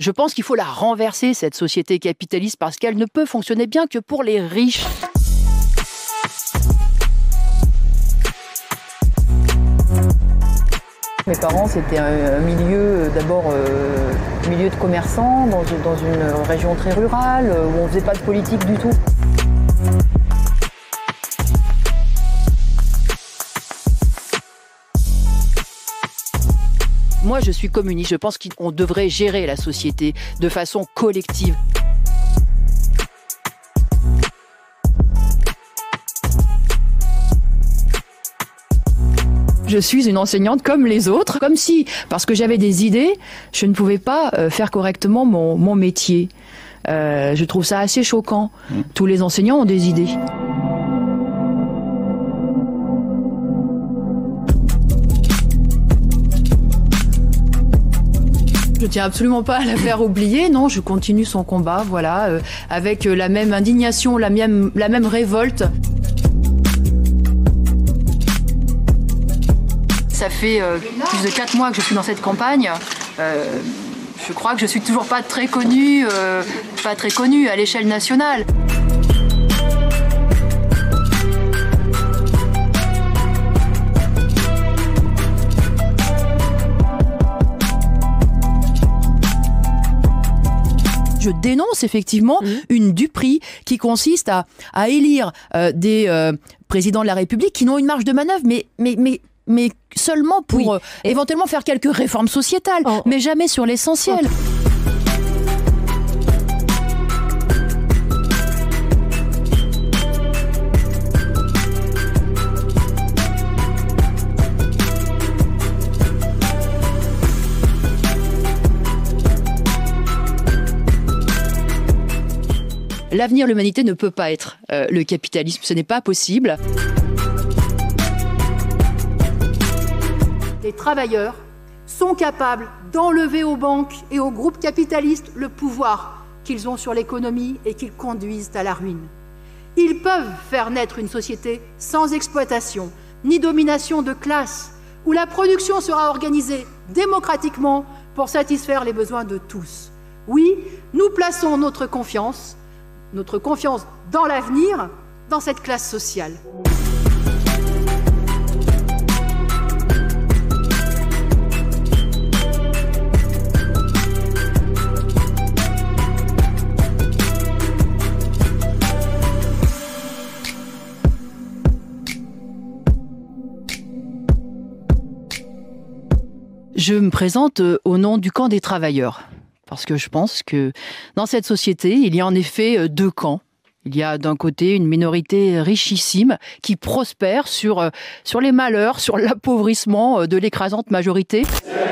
Je pense qu'il faut la renverser, cette société capitaliste, parce qu'elle ne peut fonctionner bien que pour les riches. Mes parents, c'était un milieu, d'abord milieu de commerçants, dans une région très rurale, où on ne faisait pas de politique du tout. Moi, je suis communiste. Je pense qu'on devrait gérer la société de façon collective. Je suis une enseignante comme les autres, comme si, parce que j'avais des idées, je ne pouvais pas faire correctement mon métier. Je trouve ça assez choquant. Tous les enseignants ont des idées. Je tiens absolument pas à la faire oublier, non, je continue son combat, voilà, avec la même indignation, la même révolte. Ça fait plus de 4 mois que je suis dans cette campagne. Je crois que je suis toujours pas très connue à l'échelle nationale. Je dénonce effectivement une duperie qui consiste à élire des présidents de la République qui n'ont une marge de manœuvre, mais seulement pour éventuellement faire quelques réformes sociétales, mais jamais sur l'essentiel. L'avenir de l'humanité ne peut pas être le capitalisme, ce n'est pas possible. Les travailleurs sont capables d'enlever aux banques et aux groupes capitalistes le pouvoir qu'ils ont sur l'économie et qu'ils conduisent à la ruine. Ils peuvent faire naître une société sans exploitation ni domination de classe, où la production sera organisée démocratiquement pour satisfaire les besoins de tous. Oui, nous plaçons notre confiance dans l'avenir, dans cette classe sociale. Je me présente au nom du camp des travailleurs. Parce que je pense que dans cette société, il y a en effet deux camps. Il y a d'un côté une minorité richissime qui prospère sur les malheurs, sur l'appauvrissement de l'écrasante majorité.